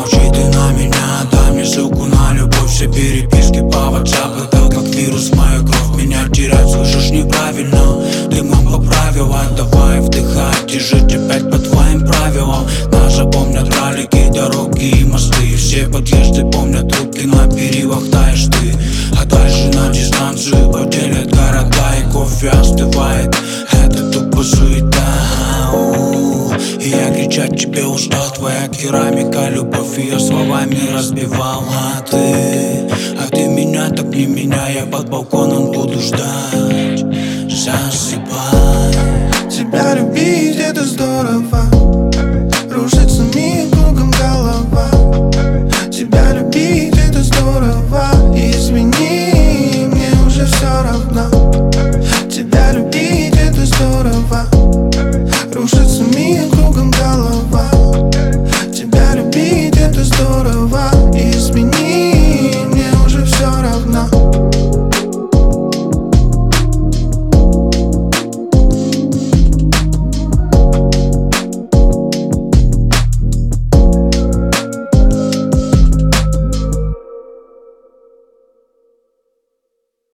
молчи ты на меня, дай мне ссылку на любовь. Все переписки по WhatsApp, это как вирус в мою кровь. Меня терять, слышишь, неправильно, дымом по правилам. Давай вдыхать и жить опять по твоим правилам. Нас запомнят ролики, дороги и мосты. Все подъезды помнят трубки, на перилах таешь ты. А дальше на дистанцию поделят города, и кофе остывает. Это тупо суета. И я кричать тебе устал, твоя керамика, любовь ее словами разбивал. А ты меня так не меняй, я под балконом буду ждать. Засыпай. Тебя любить это здорово.